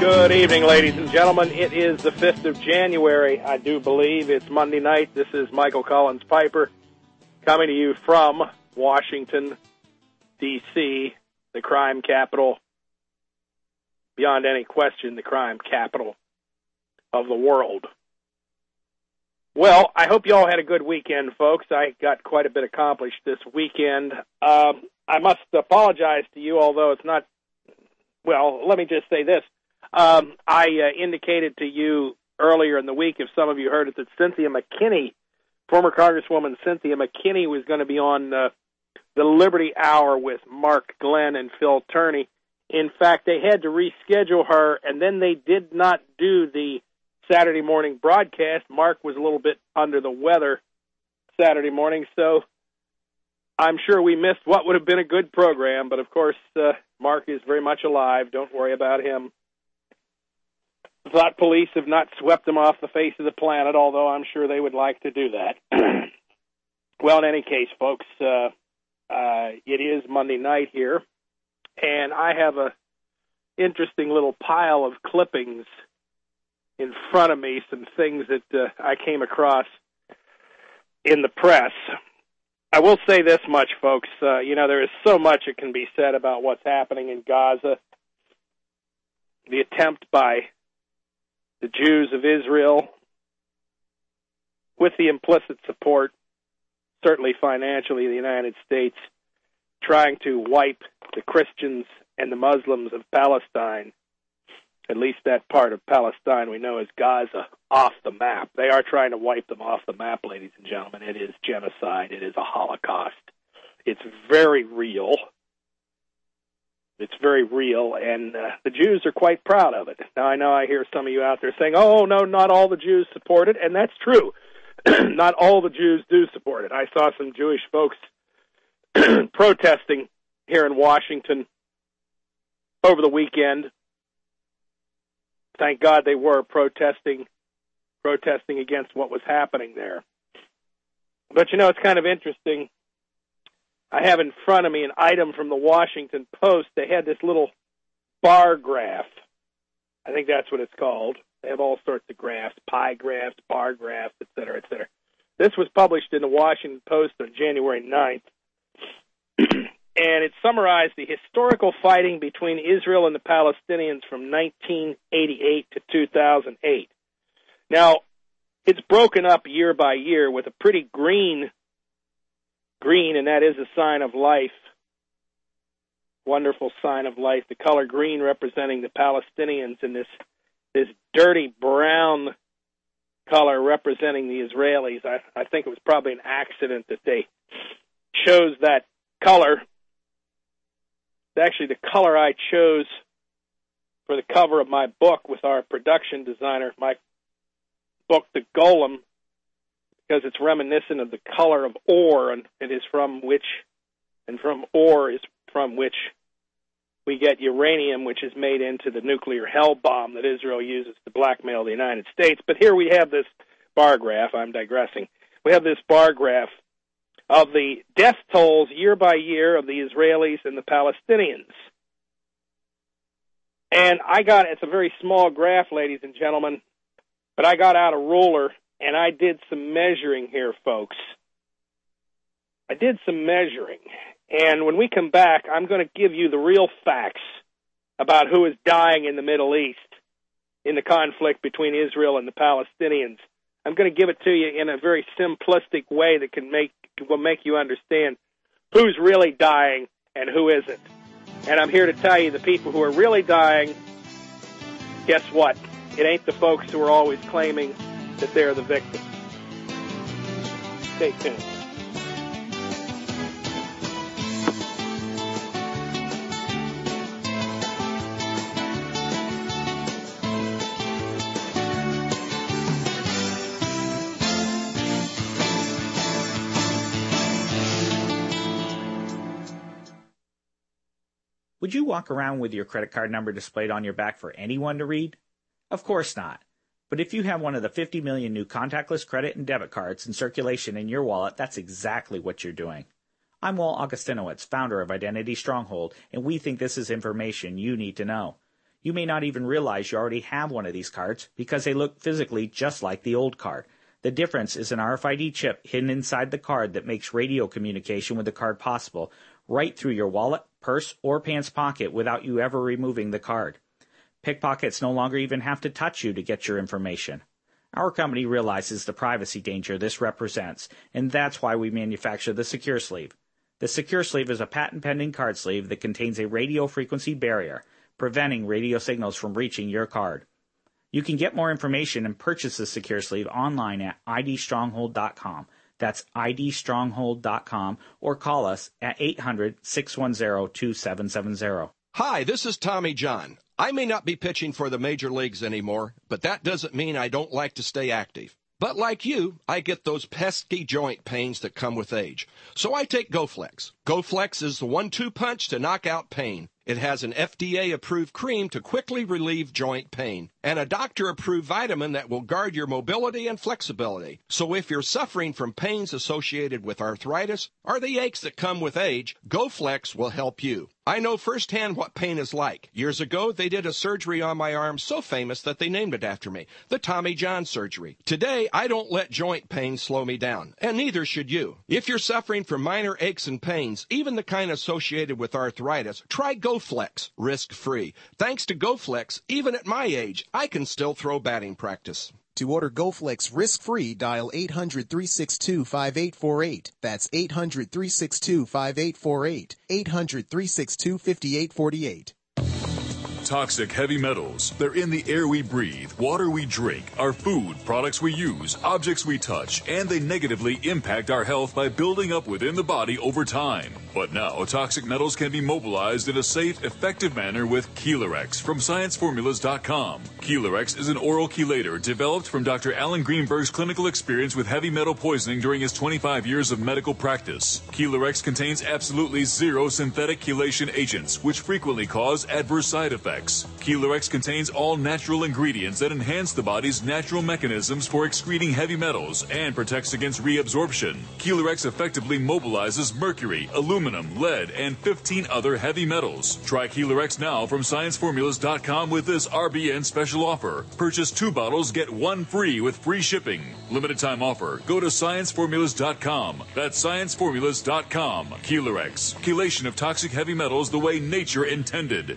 Good evening, ladies and gentlemen. It is the 5th of January, I do believe. It's Monday night. This is Michael Collins Piper coming to you from Washington, D.C., the crime capital, beyond any question, the crime capital of the world. Well, I hope you all had a good weekend, folks. I got quite a bit accomplished this weekend. I must apologize to you, although it's not, well, let me just say this. I indicated to you earlier in the week, if some of you heard it, that Cynthia McKinney, former Congresswoman Cynthia McKinney, was going to be on the Liberty Hour with Mark Glenn and Phil Turney. In fact, they had to reschedule her, and then they did not do the Saturday morning broadcast. Mark was a little bit under the weather Saturday morning, so I'm sure we missed what would have been a good program. But, of course, Mark is very much alive. Don't worry about him. Thought police have not swept him off the face of the planet, although I'm sure they would like to do that. Well, in any case, folks, it is Monday night here, and I have a interesting little pile of clippings in front of me, some things that I came across in the press. I will say this much, folks. There is so much that can be said about what's happening in Gaza. The attempt by the Jews of Israel, with the implicit support, certainly financially, of the United States, trying to wipe the Christians and the Muslims of Palestine, at least that part of Palestine we know as Gaza, off the map. They are trying to wipe them off the map, ladies and gentlemen. It is genocide. It is a Holocaust. It's very real. It's very real, and the Jews are quite proud of it. Now, I know I hear some of you out there saying, oh, no, not all the Jews support it, and that's true. Not all the Jews do support it. I saw some Jewish folks protesting here in Washington over the weekend. Thank God they were protesting against what was happening there. But, it's kind of interesting. I have in front of me an item from the Washington Post. They had this little bar graph. I think that's what it's called. They have all sorts of graphs, pie graphs, bar graphs, et cetera, et cetera. This was published in the Washington Post on January 9th, and it summarized the historical fighting between Israel and the Palestinians from 1988 to 2008. Now, it's broken up year by year with a pretty green, and that is a sign of life, wonderful sign of life. The color green representing the Palestinians, and this dirty brown color representing the Israelis. I think it was probably an accident that they chose that color. It's actually the color I chose for the cover of my book with our production designer, my book, The Golem, because it's reminiscent of the color of ore, and it is from which we get uranium, which is made into the nuclear hell bomb that Israel uses to blackmail the United States. But here we have this bar graph. I'm digressing. We have this bar graph of the death tolls year by year of the Israelis and the Palestinians. And it's a very small graph, ladies and gentlemen, but I got out a ruler and I did some measuring here, folks. I did some measuring. And when we come back, I'm going to give you the real facts about who is dying in the Middle East in the conflict between Israel and the Palestinians. I'm going to give it to you in a very simplistic way that will make you understand who's really dying and who isn't. And I'm here to tell you the people who are really dying, guess what? It ain't the folks who are always claiming that they're the victims. Stay tuned. Would you walk around with your credit card number displayed on your back for anyone to read? Of course not. But if you have one of the 50 million new contactless credit and debit cards in circulation in your wallet, that's exactly what you're doing. I'm Walt Augustinowicz, founder of Identity Stronghold, and we think this is information you need to know. You may not even realize you already have one of these cards because they look physically just like the old card. The difference is an RFID chip hidden inside the card that makes radio communication with the card possible right through your wallet, purse, or pants pocket without you ever removing the card. Pickpockets no longer even have to touch you to get your information. Our company realizes the privacy danger this represents, and that's why we manufacture the Secure Sleeve. The Secure Sleeve is a patent-pending card sleeve that contains a radio frequency barrier, preventing radio signals from reaching your card. You can get more information and purchase the Secure Sleeve online at idstronghold.com. That's idstronghold.com, or call us at 800-610-2770. Hi, this is Tommy John. I may not be pitching for the major leagues anymore, but that doesn't mean I don't like to stay active. But like you, I get those pesky joint pains that come with age. So I take GoFlex. GoFlex is the 1-2 punch to knock out pain. It has an FDA-approved cream to quickly relieve joint pain and a doctor-approved vitamin that will guard your mobility and flexibility. So if you're suffering from pains associated with arthritis or the aches that come with age, GoFlex will help you. I know firsthand what pain is like. Years ago, they did a surgery on my arm so famous that they named it after me, the Tommy John surgery. Today, I don't let joint pain slow me down, and neither should you. If you're suffering from minor aches and pains, even the kind associated with arthritis, try GoFlex, risk-free. Thanks to GoFlex, even at my age, I can still throw batting practice. To order GoFlex risk-free, dial 800-362-5848. That's 800-362-5848. 800-362-5848. Toxic heavy metals. They're in the air we breathe, water we drink, our food, products we use, objects we touch, and they negatively impact our health by building up within the body over time. But now, toxic metals can be mobilized in a safe, effective manner with Chelarex from ScienceFormulas.com. Chelarex is an oral chelator developed from Dr. Alan Greenberg's clinical experience with heavy metal poisoning during his 25 years of medical practice. Chelarex contains absolutely zero synthetic chelation agents, which frequently cause adverse side effects. Chelarex contains all natural ingredients that enhance the body's natural mechanisms for excreting heavy metals and protects against reabsorption. Chelarex effectively mobilizes mercury, aluminum, lead, and 15 other heavy metals. Try Chelarex now from ScienceFormulas.com with this RBN special offer. Purchase 2 bottles, get 1 free with free shipping. Limited time offer. Go to ScienceFormulas.com. That's ScienceFormulas.com. Chelarex. Chelation of toxic heavy metals the way nature intended.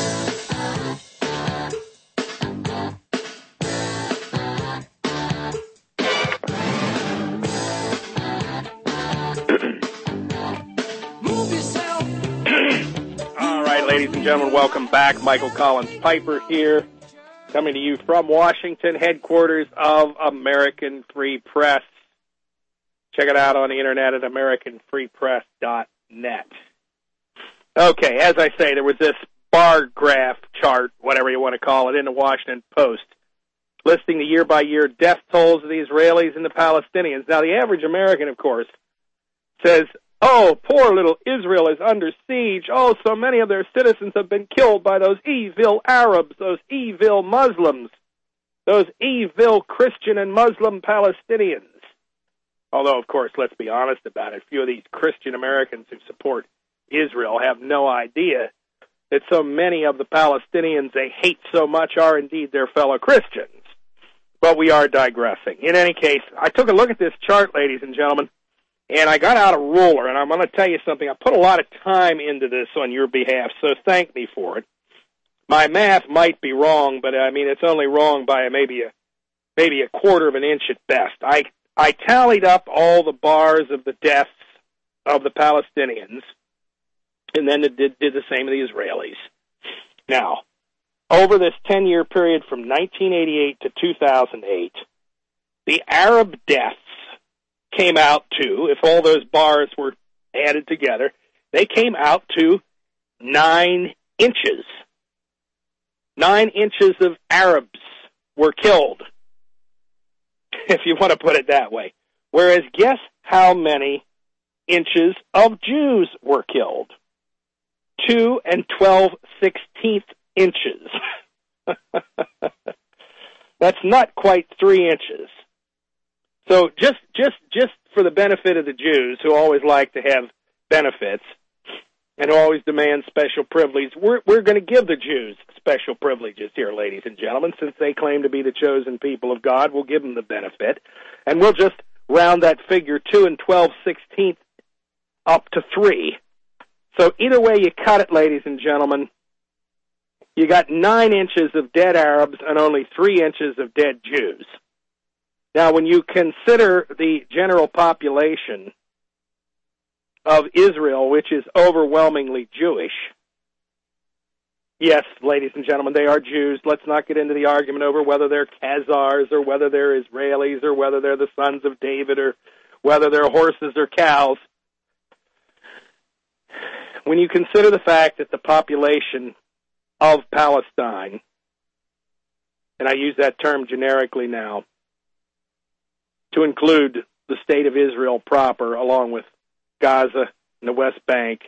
Ladies and gentlemen, welcome back. Michael Collins Piper here, coming to you from Washington, headquarters of American Free Press. Check it out on the internet at AmericanFreePress.net. Okay, as I say, there was this bar graph chart, whatever you want to call it, in the Washington Post, listing the year-by-year death tolls of the Israelis and the Palestinians. Now, the average American, of course, says, oh, poor little Israel is under siege. Oh, so many of their citizens have been killed by those evil Arabs, those evil Muslims, those evil Christian and Muslim Palestinians. Although, of course, let's be honest about it, a few of these Christian Americans who support Israel have no idea that so many of the Palestinians they hate so much are indeed their fellow Christians. But we are digressing. In any case, I took a look at this chart, ladies and gentlemen, and I got out a ruler, and I'm going to tell you something. I put a lot of time into this on your behalf, so thank me for it. My math might be wrong, but I mean it's only wrong by maybe a quarter of an inch at best. I tallied up all the bars of the deaths of the Palestinians, and then did the same of the Israelis. Now, over this 10-year period from 1988 to 2008, the Arab deaths came out to, if all those bars were added together, they came out to 9 inches. 9 inches of Arabs were killed, if you want to put it that way. Whereas guess how many inches of Jews were killed? 2 12/16 inches. That's not quite 3 inches. So just for the benefit of the Jews, who always like to have benefits, and always demand special privileges. We're going to give the Jews special privileges here, ladies and gentlemen, since they claim to be the chosen people of God. We'll give them the benefit, and we'll just round that figure 2 12/16 up to 3. So either way you cut it, ladies and gentlemen, you got 9 inches of dead Arabs and only 3 inches of dead Jews. Now, when you consider the general population of Israel, which is overwhelmingly Jewish, yes, ladies and gentlemen, they are Jews. Let's not get into the argument over whether they're Khazars or whether they're Israelis or whether they're the sons of David or whether they're horses or cows. When you consider the fact that the population of Palestine, and I use that term generically now, to include the state of Israel proper, along with Gaza and the West Bank.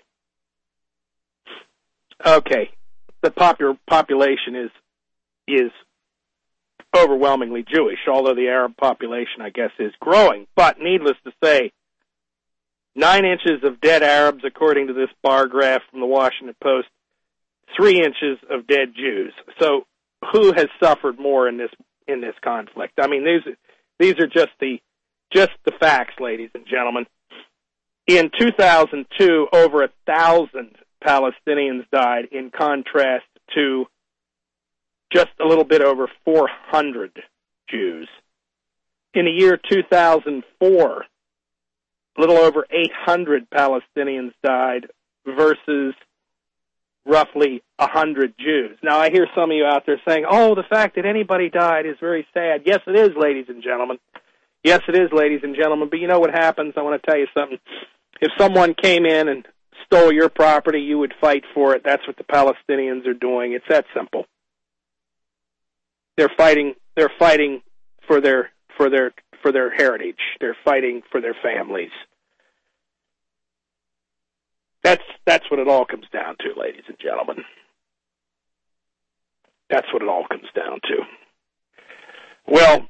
Okay, the population is overwhelmingly Jewish, although the Arab population, I guess, is growing. But needless to say, 9 inches of dead Arabs, according to this bar graph from the Washington Post, 3 inches of dead Jews. So who has suffered more in this conflict? I mean, these are just the facts, ladies and gentlemen. In 2002, over 1,000 Palestinians died, in contrast to just a little bit over 400 Jews. In the year 2004, a little over 800 Palestinians died versus roughly 100 Jews. Now, I hear some of you out there saying, oh, the fact that anybody died is very sad. Yes, it is, ladies and gentlemen. Yes, it is, ladies and gentlemen. But you know what happens? I want to tell you something. If someone came in and stole your property, you would fight for it. That's what the Palestinians are doing. It's that simple. They're fighting for their heritage. They're fighting for their families. That's what it all comes down to, ladies and gentlemen. That's what it all comes down to. Well,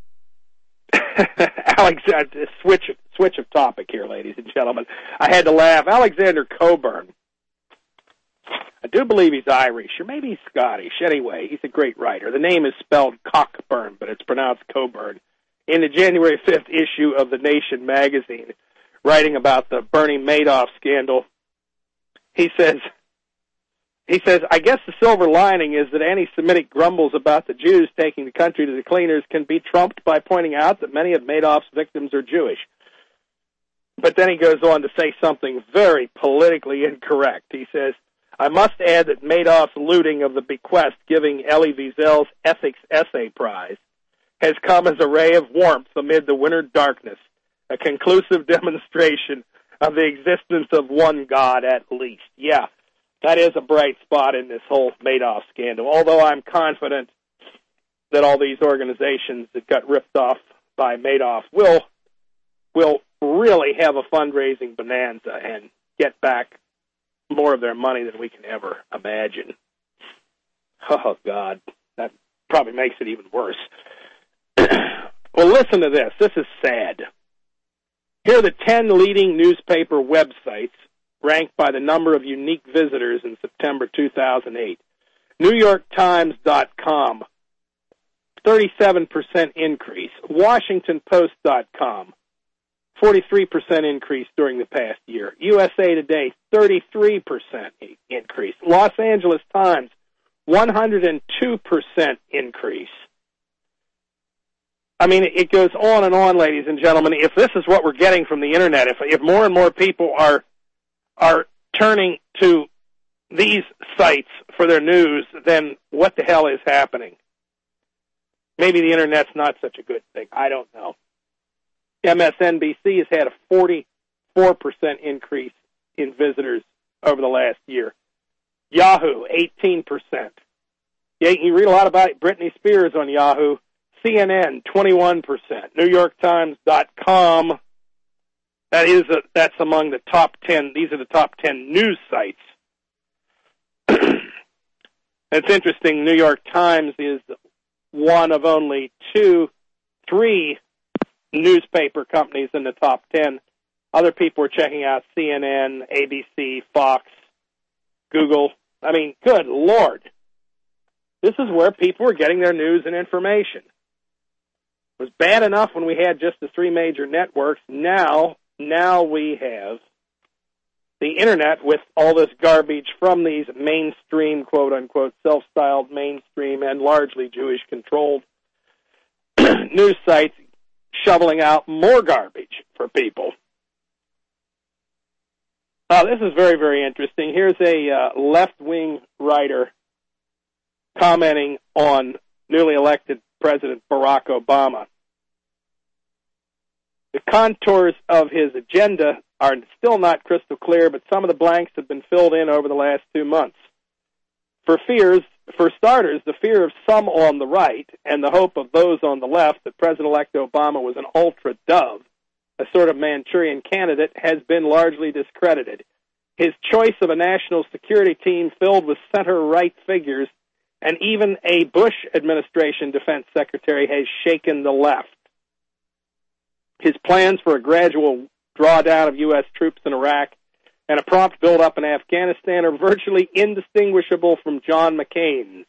Alexander, switch of topic here, ladies and gentlemen. I had to laugh. Alexander Cockburn, I do believe he's Irish, or maybe he's Scottish. Anyway, he's a great writer. The name is spelled Cockburn, but it's pronounced Cockburn. In the January 5th issue of The Nation magazine, writing about the Bernie Madoff scandal, he says, I guess the silver lining is that anti-Semitic grumbles about the Jews taking the country to the cleaners can be trumped by pointing out that many of Madoff's victims are Jewish. But then he goes on to say something very politically incorrect. He says, I must add that Madoff's looting of the bequest giving Elie Wiesel's Ethics Essay Prize has come as a ray of warmth amid the winter darkness, a conclusive demonstration of the existence of one God at least. Yeah, that is a bright spot in this whole Madoff scandal, although I'm confident that all these organizations that got ripped off by Madoff will really have a fundraising bonanza and get back more of their money than we can ever imagine. Oh, God, that probably makes it even worse. Well, listen to this. This is sad. Here are the 10 leading newspaper websites ranked by the number of unique visitors in September 2008. NewYorkTimes.com, 37% increase. WashingtonPost.com, 43% increase during the past year. USA Today, 33% increase. Los Angeles Times, 102% increase. I mean, it goes on and on, ladies and gentlemen. If this is what we're getting from the Internet, if more and more people are turning to these sites for their news, then what the hell is happening? Maybe the Internet's not such a good thing. I don't know. MSNBC has had a 44% increase in visitors over the last year. Yahoo, 18%. Yeah, you read a lot about Britney Spears on Yahoo. CNN, 21%. NewYorkTimes.com, that's among the top 10. These are the top 10 news sites. It's interesting. New York Times is one of only 3 newspaper companies in the top 10. Other people are checking out CNN, ABC, Fox, Google. I mean, good Lord. This is where people are getting their news and information. It was bad enough when we had just the three major networks. Now we have the Internet with all this garbage from these mainstream, quote-unquote, self-styled mainstream and largely Jewish-controlled news sites shoveling out more garbage for people. This is very, very interesting. Here's a left-wing writer commenting on newly elected President Barack Obama. The contours of his agenda are still not crystal clear, but some of the blanks have been filled in over the last 2 months. For starters, the fear of some on the right and the hope of those on the left that President-elect Obama was an ultra-dove, a sort of Manchurian candidate, has been largely discredited. His choice of a national security team filled with center-right figures and even a Bush administration defense secretary has shaken the left. His plans for a gradual drawdown of U.S. troops in Iraq and a prompt buildup in Afghanistan are virtually indistinguishable from John McCain's.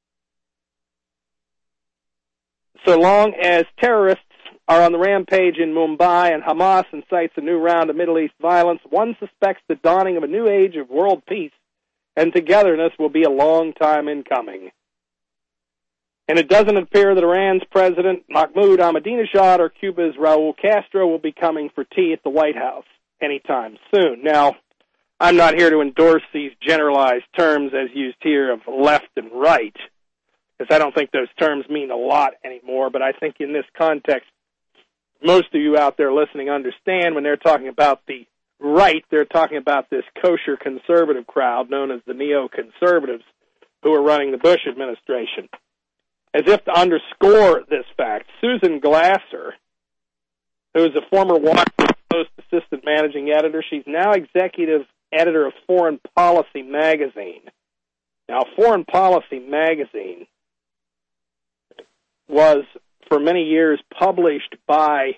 So long as terrorists are on the rampage in Mumbai and Hamas incites a new round of Middle East violence, one suspects the dawning of a new age of world peace and togetherness will be a long time in coming. And it doesn't appear that Iran's President Mahmoud Ahmadinejad or Cuba's Raul Castro will be coming for tea at the White House anytime soon. Now, I'm not here to endorse these generalized terms as used here of left and right, because I don't think those terms mean a lot anymore, but I think in this context, most of you out there listening understand when they're talking about the right, they're talking about this kosher conservative crowd known as the neoconservatives who are running the Bush administration. As if to underscore this fact, Susan Glasser, who is a former Washington Post assistant managing editor, she's now executive editor of Foreign Policy magazine. Now, Foreign Policy magazine was for many years published by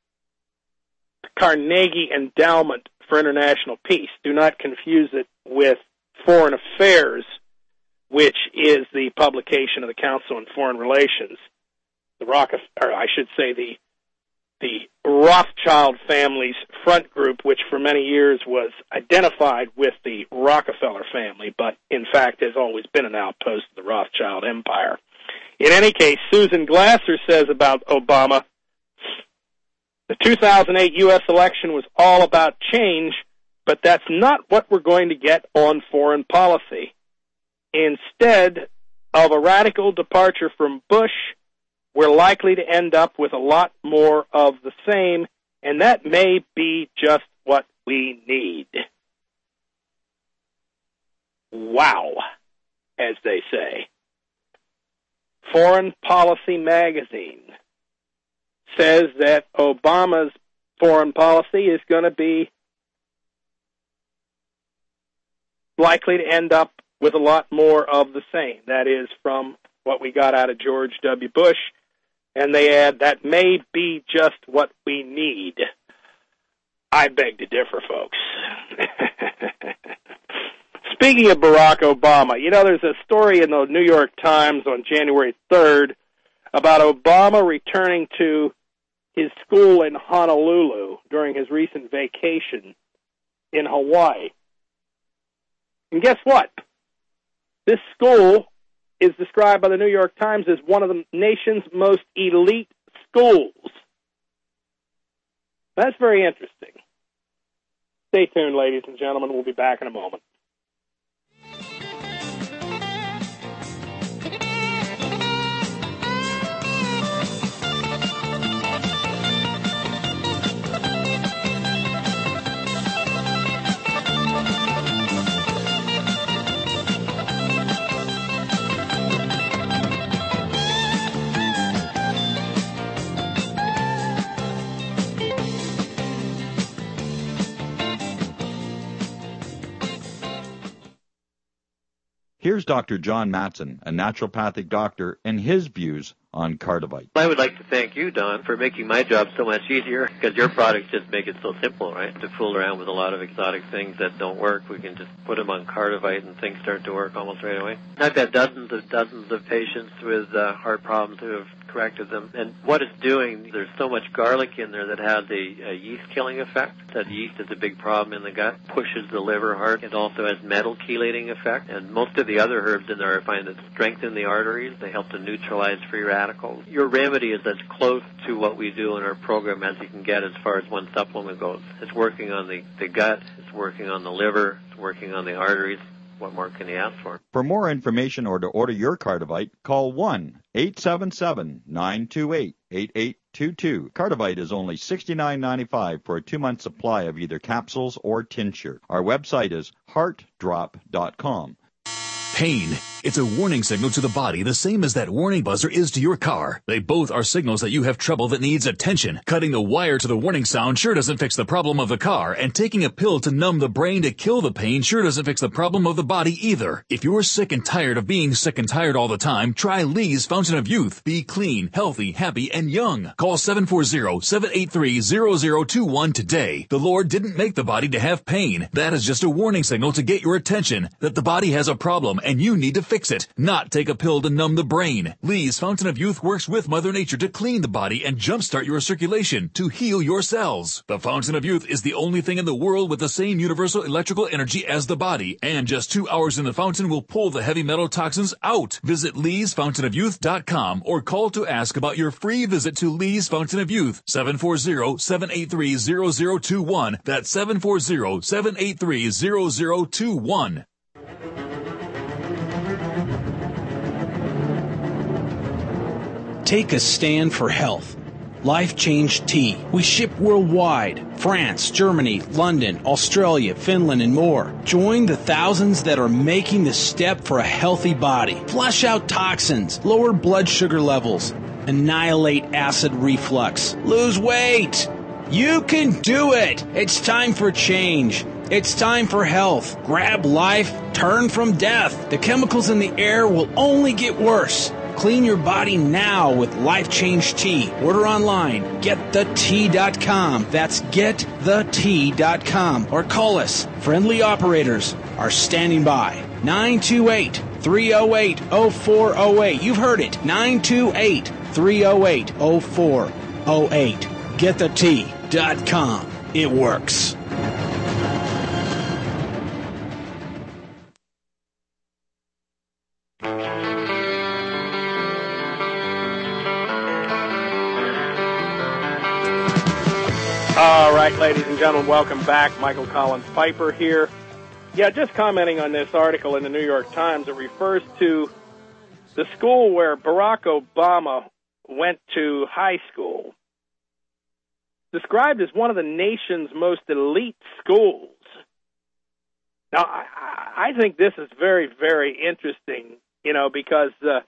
Carnegie Endowment for International Peace. Do not confuse it with Foreign Affairs, which is the publication of the Council on Foreign Relations. The Rothschild family's front group, which for many years was identified with the Rockefeller family, but in fact has always been an outpost of the Rothschild empire. In any case, Susan Glasser says about Obama, the 2008 U.S. election was all about change, but that's not what we're going to get on foreign policy. Instead of a radical departure from Bush, we're likely to end up with a lot more of the same, and that may be just what we need. Wow, as they say. Foreign Policy magazine says that Obama's foreign policy is going to be likely to end up with a lot more of the same. That is from what we got out of George W. Bush. And they add, that may be just what we need. I beg to differ, folks. Speaking of Barack Obama, there's a story in the New York Times on January 3rd about Obama returning to his school in Honolulu during his recent vacation in Hawaii. And guess what? This school is described by the New York Times as one of the nation's most elite schools. That's very interesting. Stay tuned, ladies and gentlemen. We'll be back in a moment. Here's Dr. John Matson, a naturopathic doctor, and his views on Cardivite. I would like to thank you, Don, for making my job so much easier, because your products just make it so simple, right? To fool around with a lot of exotic things that don't work, we can just put them on Cardivite and things start to work almost right away. I've had dozens of patients with heart problems who have corrected them, and what it's doing, there's so much garlic in there that has a yeast-killing effect. That yeast is a big problem in the gut, pushes the liver hard. It also has metal chelating effect, and most of the other herbs in there I find that strengthen the arteries. They help to neutralize free radicals. Your remedy is as close to what we do in our program as you can get as far as one supplement goes. It's working on the gut, it's working on the liver, it's working on the arteries. What more can you ask for? For more information or to order your Cardivite, call 1-877-928-8822. Cardivite is only $69.95 for a 2-month supply of either capsules or tincture. Our website is heartdrop.com. Pain. It's a warning signal to the body, the same as that warning buzzer is to your car. They both are signals that you have trouble that needs attention. Cutting the wire to the warning sound sure doesn't fix the problem of the car, and taking a pill to numb the brain to kill the pain sure doesn't fix the problem of the body either. If you're sick and tired of being sick and tired all the time, try Lee's Fountain of Youth. Be clean, healthy, happy, and young. Call 740-783-0021 today. The Lord didn't make the body to have pain. That is just a warning signal to get your attention that the body has a problem and you need to fix it, not take a pill to numb the brain. Lee's Fountain of Youth works with Mother Nature to clean the body and jumpstart your circulation to heal your cells. The Fountain of Youth is the only thing in the world with the same universal electrical energy as the body, and just 2 hours in the fountain will pull the heavy metal toxins out. Visit leesfountainofyouth.com or call to ask about your free visit to Lee's Fountain of Youth, 740-783-0021. That's 740-783-0021. Take a stand for health. Life Change Tea. We ship worldwide. France, Germany, London, Australia, Finland, and more. Join the thousands that are making the step for a healthy body. Flush out toxins, lower blood sugar levels, annihilate acid reflux, lose weight. You can do it. It's time for change. It's time for health. Grab life, turn from death. The chemicals in the air will only get worse. Clean your body now with Life Change Tea. Order online, getthetea.com. That's getthetea.com. Or call us. Friendly operators are standing by. 928-308-0408. You've heard it. 928-308-0408. Getthetea.com. It works. All right, ladies and gentlemen, welcome back. Michael Collins Piper here. Yeah, just commenting on this article in the New York Times. It refers to the school where Barack Obama went to high school, described as one of the nation's most elite schools. Now, I think this is very, very interesting, because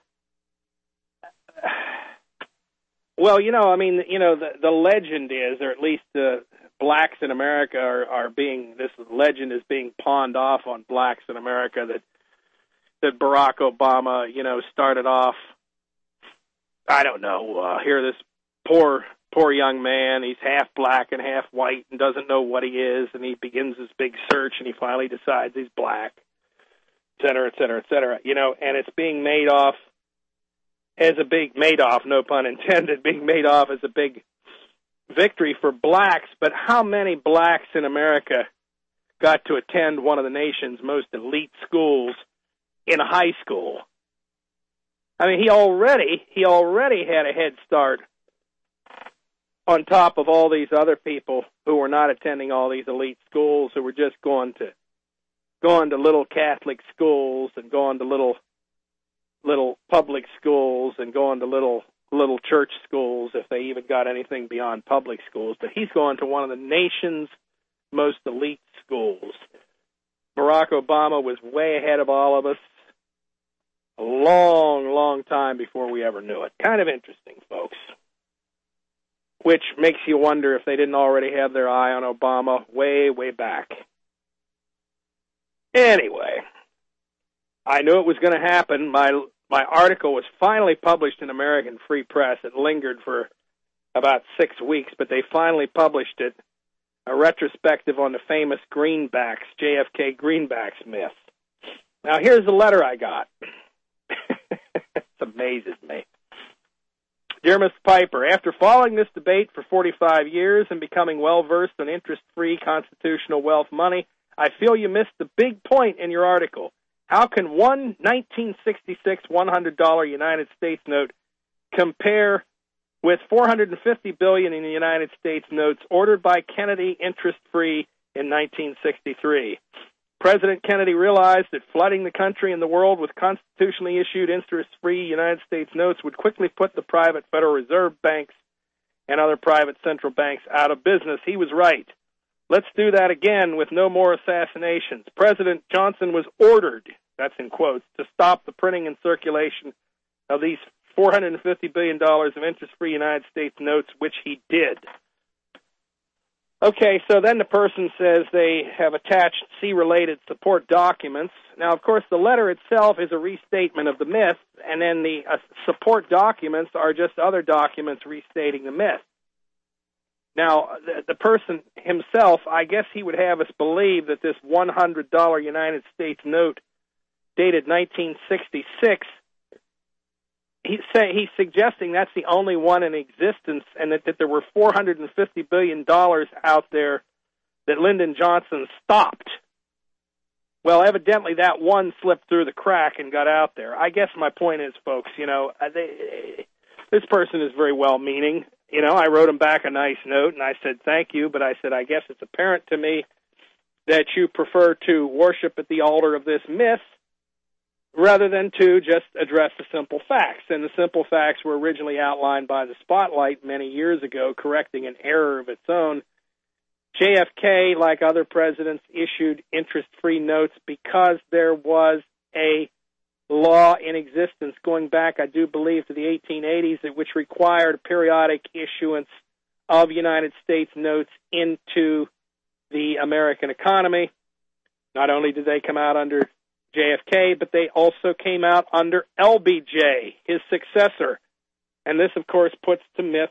the legend is, or at least blacks in America this legend is being pawned off on blacks in America that Barack Obama, started off, I don't know, here this poor young man, he's half black and half white and doesn't know what he is, and he begins this big search and he finally decides he's black, et cetera, et cetera, et cetera, and it's being made off as a big Madoff, no pun intended, being made off as a big victory for blacks. But how many blacks in America got to attend one of the nation's most elite schools in high school? I mean, he already had a head start on top of all these other people who were not attending all these elite schools, who were just going to little Catholic schools and going to little public schools and going to little church schools, if they even got anything beyond public schools. But he's going to one of the nation's most elite schools. Barack Obama was way ahead of all of us a long, long time before we ever knew it. Kind of interesting, folks. Which makes you wonder if they didn't already have their eye on Obama way, way back. Anyway, I knew it was going to happen. My article was finally published in American Free Press. It lingered for about 6 weeks, but they finally published it, a retrospective on the famous greenbacks, JFK greenbacks myth. Now, here's the letter I got. It amazes me. Dear Mr. Piper, after following this debate for 45 years and becoming well-versed on interest-free constitutional wealth money, I feel you missed the big point in your article. How can one 1966 $100 United States note compare with $450 billion in the United States notes ordered by Kennedy interest-free in 1963? President Kennedy realized that flooding the country and the world with constitutionally issued interest-free United States notes would quickly put the private Federal Reserve banks and other private central banks out of business. He was right. Let's do that again with no more assassinations. President Johnson was ordered, that's in quotes, to stop the printing and circulation of these $450 billion of interest-free United States notes, which he did. Okay, so then the person says they have attached C-related support documents. Now, of course, the letter itself is a restatement of the myth, and then the support documents are just other documents restating the myth. Now, the person himself, I guess he would have us believe that this $100 United States note dated 1966, he's suggesting that's the only one in existence, and that there were $450 billion out there that Lyndon Johnson stopped. Well, evidently that one slipped through the crack and got out there. I guess my point is, folks, this person is very well-meaning. I wrote him back a nice note, and I said, thank you, but I said, I guess it's apparent to me that you prefer to worship at the altar of this myth rather than to just address the simple facts. And the simple facts were originally outlined by the Spotlight many years ago, correcting an error of its own. JFK, like other presidents, issued interest-free notes because there was a law in existence going back, I do believe, to the 1880s, which required periodic issuance of United States notes into the American economy. Not only did they come out under JFK, but they also came out under LBJ, his successor. And this, of course, puts to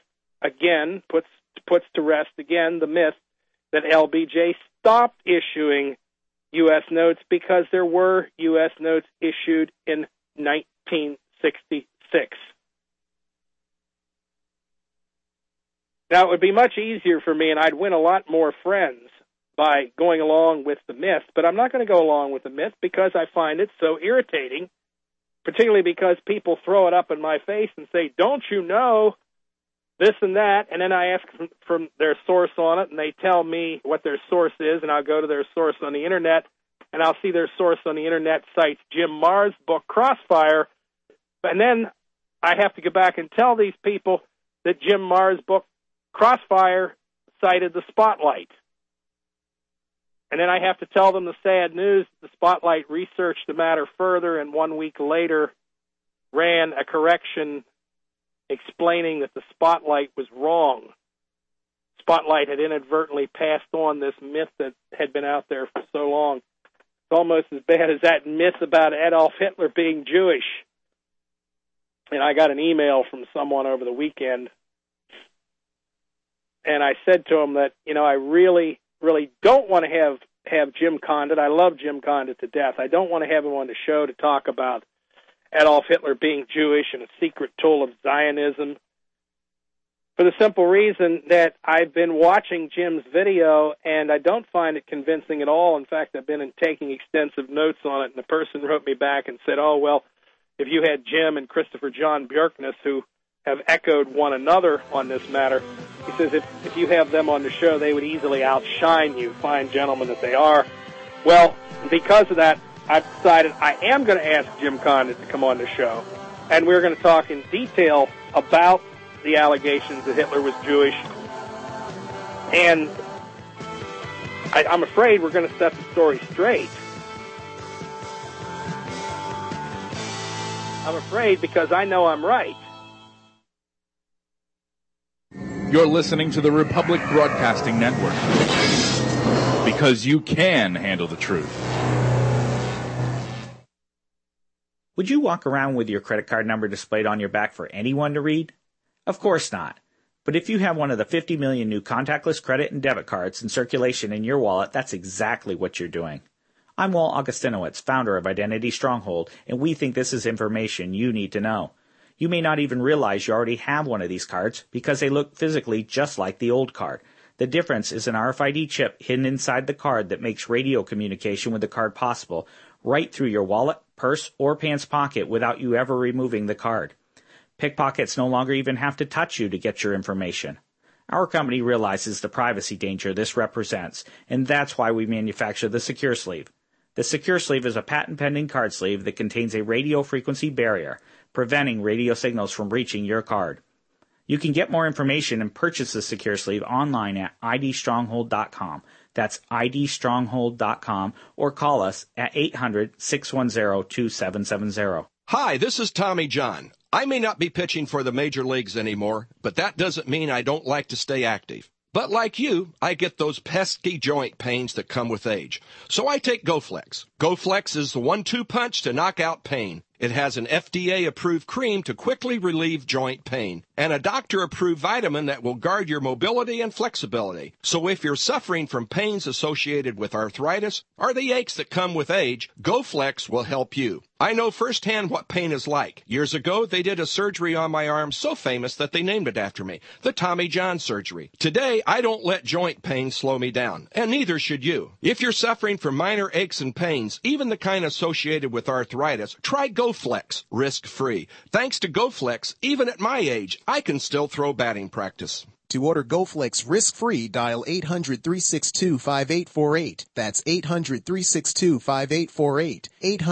rest again the myth that LBJ stopped issuing U.S. notes because there were U.S. notes issued in 1966. Now, it would be much easier for me, and I'd win a lot more friends by going along with the myth, but I'm not going to go along with the myth because I find it so irritating, particularly because people throw it up in my face and say, don't you know this and that, and then I ask from their source on it, and they tell me what their source is, and I'll go to their source on the Internet, and I'll see their source on the Internet cites Jim Marrs' book, Crossfire, and then I have to go back and tell these people that Jim Marrs' book, Crossfire, cited the Spotlight. And then I have to tell them the sad news. The Spotlight researched the matter further, and 1 week later ran a correction explaining that the Spotlight was wrong. Spotlight had inadvertently passed on this myth that had been out there for so long. It's almost as bad as that myth about Adolf Hitler being Jewish. And I got an email from someone over the weekend, and I said to him that, I really don't want to have Jim Condit. I love Jim Condit to death. I don't want to have him on the show to talk about Adolf Hitler being Jewish and a secret tool of Zionism, for the simple reason that I've been watching Jim's video, and I don't find it convincing at all. In fact, I've been taking extensive notes on it, and the person wrote me back and said, oh, well, if you had Jim and Christopher John Bjorkness, who have echoed one another on this matter, he says if you have them on the show, they would easily outshine you, fine gentlemen that they are. Well, because of that, I've decided I am going to ask Jim Condit to come on the show, and we're going to talk in detail about the allegations that Hitler was Jewish. And I'm afraid we're going to set the story straight. I'm afraid because I know I'm right. You're listening to the Republic Broadcasting Network, because you can handle the truth. Would you walk around with your credit card number displayed on your back for anyone to read? Of course not. But if you have one of the 50 million new contactless credit and debit cards in circulation in your wallet, that's exactly what you're doing. I'm Walt Augustinowicz, founder of Identity Stronghold, and we think this is information you need to know. You may not even realize you already have one of these cards because they look physically just like the old card. The difference is an RFID chip hidden inside the card that makes radio communication with the card possible right through your wallet, purse, or pants pocket without you ever removing the card. Pickpockets no longer even have to touch you to get your information. Our company realizes the privacy danger this represents, and that's why we manufacture the Secure Sleeve. The Secure Sleeve is a patent-pending card sleeve that contains a radio frequency barrier, preventing radio signals from reaching your card. You can get more information and purchase the Secure Sleeve online at idstronghold.com. That's idstronghold.com, or call us at 800-610-2770. Hi, this is Tommy John. I may not be pitching for the major leagues anymore, but that doesn't mean I don't like to stay active. But like you, I get those pesky joint pains that come with age. So I take GoFlex. GoFlex is the 1-2 punch to knock out pain. It has an FDA-approved cream to quickly relieve joint pain and a doctor-approved vitamin that will guard your mobility and flexibility. So if you're suffering from pains associated with arthritis or the aches that come with age, GoFlex will help you. I know firsthand what pain is like. Years ago, they did a surgery on my arm so famous that they named it after me, the Tommy John surgery. Today, I don't let joint pain slow me down, and neither should you. If you're suffering from minor aches and pains, even the kind associated with arthritis, try GoFlex, risk-free. Thanks to GoFlex, even at my age, I can still throw batting practice. To order GoFlex risk-free, dial 800-362-5848. That's 800-362-5848.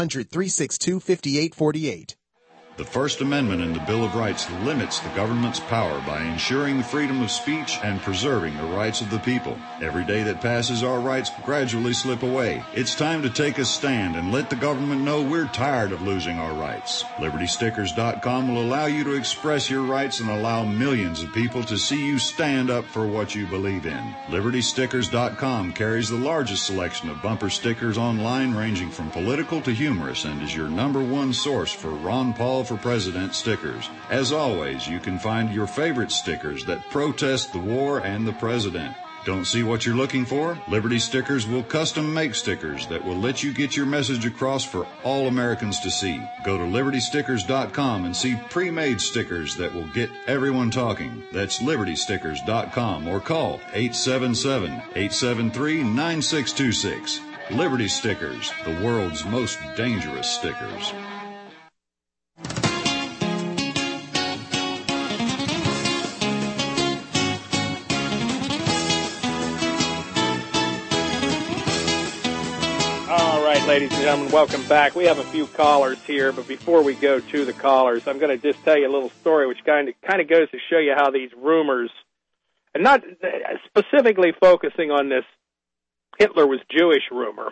800-362-5848. The First Amendment in the Bill of Rights limits the government's power by ensuring the freedom of speech and preserving the rights of the people. Every day that passes, our rights gradually slip away. It's time to take a stand and let the government know we're tired of losing our rights. LibertyStickers.com will allow you to express your rights and allow millions of people to see you stand up for what you believe in. LibertyStickers.com carries the largest selection of bumper stickers online, ranging from political to humorous, and is your #1 source for Ron Paul for President stickers. As always, you can find your favorite stickers that protest the war and the president. Don't see what you're looking for? Liberty Stickers will custom make stickers that will let you get your message across for all Americans to see. Go to LibertyStickers.com and see pre-made stickers that will get everyone talking. That's LibertyStickers.com, or call 877-873-9626. Liberty Stickers, the world's most dangerous stickers. Ladies and gentlemen, welcome back. We have a few callers here, but before we go to the callers, I'm going to just tell you a little story which kind of goes to show you how these rumors, and not specifically focusing on this Hitler was Jewish rumor,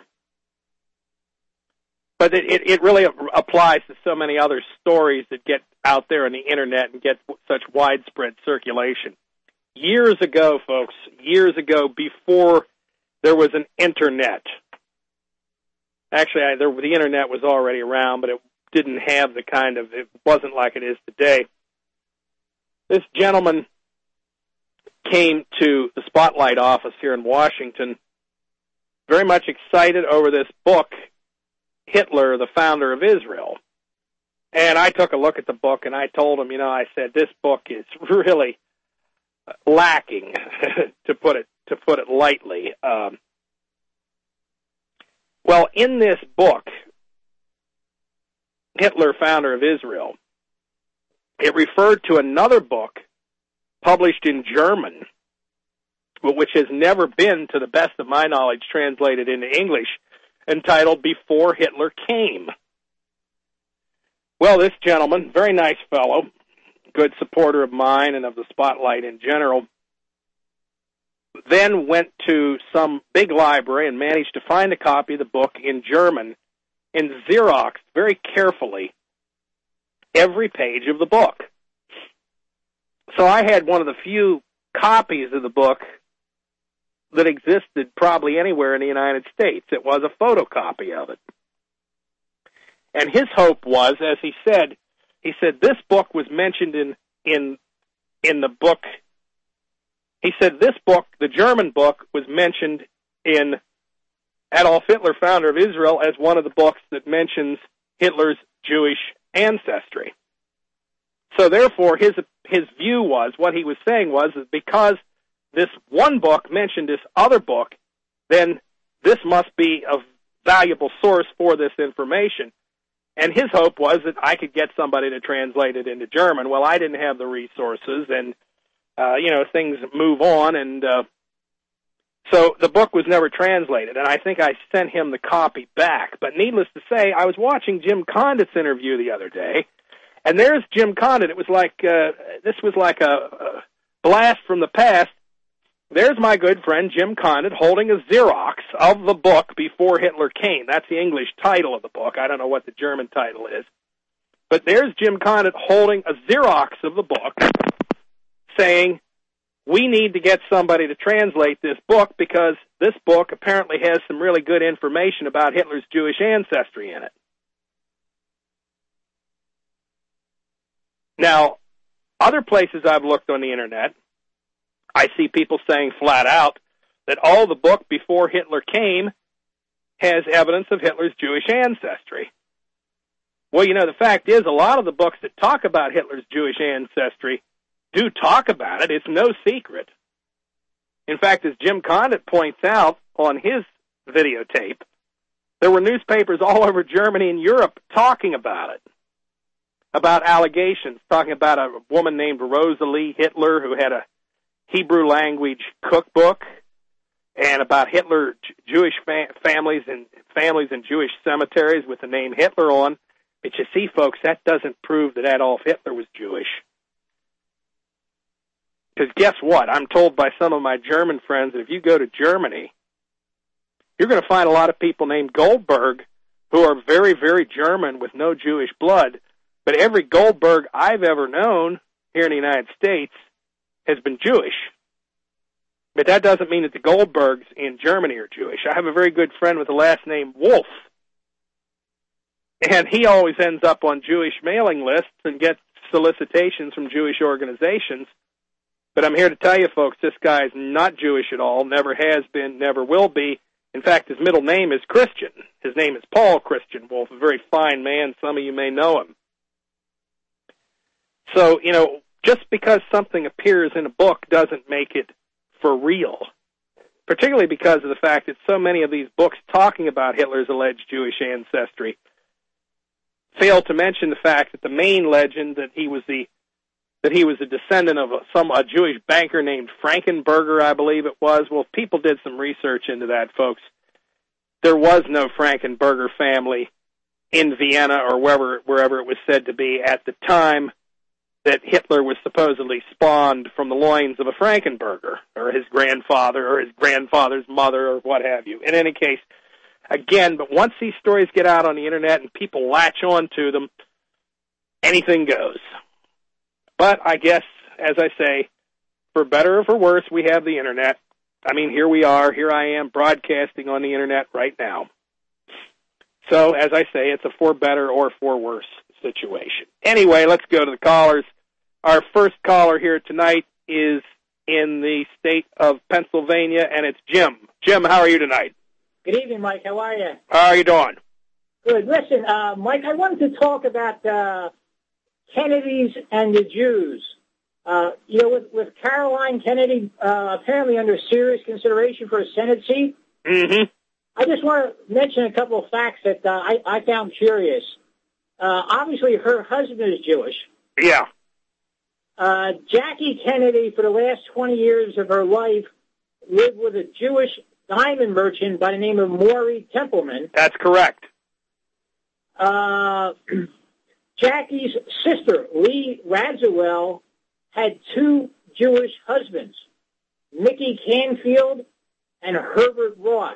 but it really applies to so many other stories that get out there on the Internet and get such widespread circulation. Years ago, folks, before there was an Internet, actually, the Internet was already around, but it didn't have it wasn't like it is today. This gentleman came to the Spotlight office here in Washington, very much excited over this book, Hitler, the Founder of Israel. And I took a look at the book, and I told him, I said, this book is really lacking, to put it lightly. Well, in this book, Hitler, Founder of Israel, it referred to another book published in German, but which has never been, to the best of my knowledge, translated into English, entitled Before Hitler Came. Well, this gentleman, very nice fellow, good supporter of mine and of the Spotlight in general, then went to some big library and managed to find a copy of the book in German and Xeroxed very carefully every page of the book. So I had one of the few copies of the book that existed probably anywhere in the United States. It was a photocopy of it. And his hope was, as he said this book was mentioned in the book. He said this book, the German book, was mentioned in Adolf Hitler, founder of Israel, as one of the books that mentions Hitler's Jewish ancestry. So therefore, his view was, what he was saying was, that because this one book mentioned this other book, then this must be a valuable source for this information. And his hope was that I could get somebody to translate it into German. Well, I didn't have the resources, and, things move on, and so the book was never translated, and I think I sent him the copy back. But needless to say, I was watching Jim Condit's interview the other day, and there's Jim Condit. It was like, this was like a blast from the past. There's my good friend Jim Condit holding a Xerox of the book Before Hitler Came. That's the English title of the book. I don't know what the German title is. But there's Jim Condit holding a Xerox of the book, saying, we need to get somebody to translate this book because this book apparently has some really good information about Hitler's Jewish ancestry in it. Now, other places I've looked on the Internet, I see people saying flat out that all the book Before Hitler Came has evidence of Hitler's Jewish ancestry. Well, the fact is, a lot of the books that talk about Hitler's Jewish ancestry do talk about it. It's no secret. In fact, as Jim Condit points out on his videotape, there were newspapers all over Germany and Europe talking about it, about allegations, talking about a woman named Rosalie Hitler who had a Hebrew language cookbook, and about Hitler Jewish families in Jewish cemeteries with the name Hitler on. But you see, folks, that doesn't prove that Adolf Hitler was Jewish. Because guess what? I'm told by some of my German friends that if you go to Germany, you're going to find a lot of people named Goldberg who are very, very German with no Jewish blood. But every Goldberg I've ever known here in the United States has been Jewish. But that doesn't mean that the Goldbergs in Germany are Jewish. I have a very good friend with the last name Wolf, and he always ends up on Jewish mailing lists and gets solicitations from Jewish organizations. But I'm here to tell you, folks, this guy is not Jewish at all, never has been, never will be. In fact, his middle name is Christian. His name is Paul Christian Wolf, a very fine man. Some of you may know him. So, just because something appears in a book doesn't make it for real, particularly because of the fact that so many of these books talking about Hitler's alleged Jewish ancestry fail to mention the fact that the main legend that he was a descendant of a Jewish banker named Frankenberger, I believe it was. Well, people did some research into that, folks. There was no Frankenberger family in Vienna or wherever it was said to be at the time that Hitler was supposedly spawned from the loins of a Frankenberger, or his grandfather, or his grandfather's mother, or what have you. In any case, again, but once these stories get out on the Internet and people latch on to them, anything goes. But I guess, as I say, for better or for worse, we have the Internet. I mean, here we are. Here I am broadcasting on the Internet right now. So, as I say, it's a for better or for worse situation. Anyway, let's go to the callers. Our first caller here tonight is in the state of Pennsylvania, and it's Jim. Jim, how are you tonight? Good evening, Mike. How are you? How are you doing? Good. Listen, Mike, I wanted to talk about Kennedys and the Jews. With Caroline Kennedy apparently under serious consideration for a Senate seat, I just want to mention a couple of facts that I found curious. Obviously, her husband is Jewish. Yeah. Jackie Kennedy, for the last 20 years of her life, lived with a Jewish diamond merchant by the name of Maury Templeman. That's correct. Jackie's sister, Lee Radziwill, had two Jewish husbands, Mickey Canfield and Herbert Ross.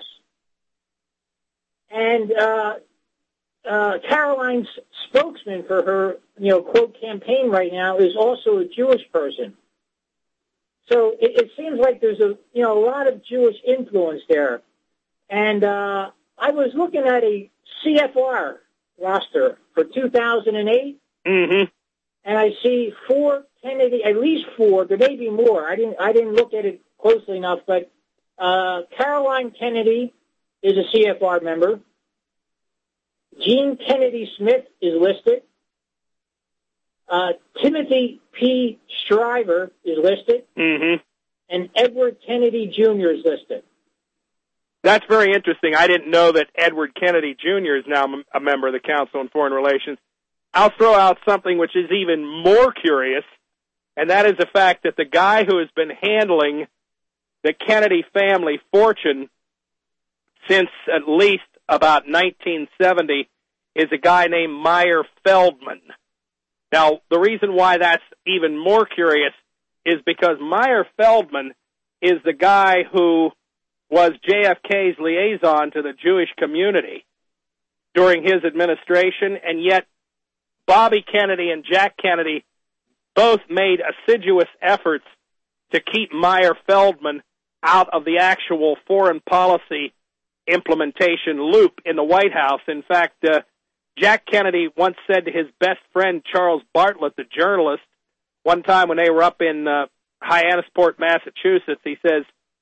And Caroline's spokesman for her, quote, campaign right now is also a Jewish person. So it seems like there's a lot of Jewish influence there. And I was looking at a CFR roster for 2008, Mm-hmm. and I see at least four. There may be more. I didn't look at it closely enough, but Caroline Kennedy is a CFR member. Gene Kennedy Smith is listed. Timothy P. Shriver is listed. Mm-hmm. And Edward Kennedy Jr. is listed. That's very interesting. I didn't know that Edward Kennedy Jr. is now a member of the Council on Foreign Relations. I'll throw out something which is even more curious, and that is the fact that the guy who has been handling the Kennedy family fortune since at least about 1970 is a guy named Meyer Feldman. Now, the reason why that's even more curious is because Meyer Feldman is the guy who was JFK's liaison to the Jewish community during his administration, and yet Bobby Kennedy and Jack Kennedy both made assiduous efforts to keep Meyer Feldman out of the actual foreign policy implementation loop in the White House. In fact, Jack Kennedy once said to his best friend, Charles Bartlett, the journalist, one time when they were up in Hyannisport, Massachusetts, he says,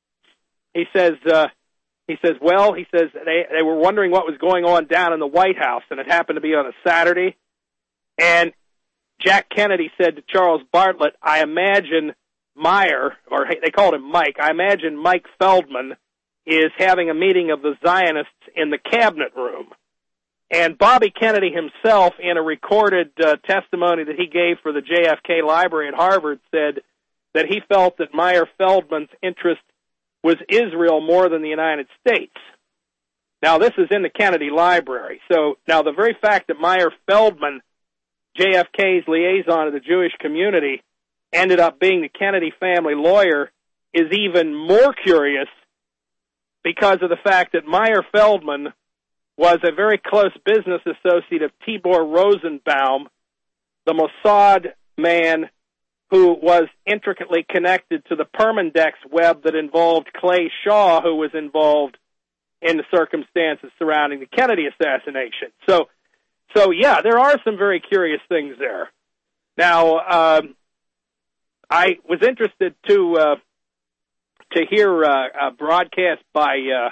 they were wondering what was going on down in the White House, and it happened to be on a Saturday. And Jack Kennedy said to Charles Bartlett, I imagine Meyer, or they called him Mike, I imagine Mike Feldman is having a meeting of the Zionists in the cabinet room. And Bobby Kennedy himself, in a recorded testimony that he gave for the JFK Library at Harvard, said that he felt that Meyer Feldman's interest was Israel more than the United States. Now, this is in the Kennedy Library. So now the very fact that Meyer Feldman, JFK's liaison to the Jewish community, ended up being the Kennedy family lawyer is even more curious because of the fact that Meyer Feldman was a very close business associate of Tibor Rosenbaum, the Mossad man who was intricately connected to the Permindex web that involved Clay Shaw, who was involved in the circumstances surrounding the Kennedy assassination. So yeah, there are some very curious things there. Now, I was interested to hear a broadcast by,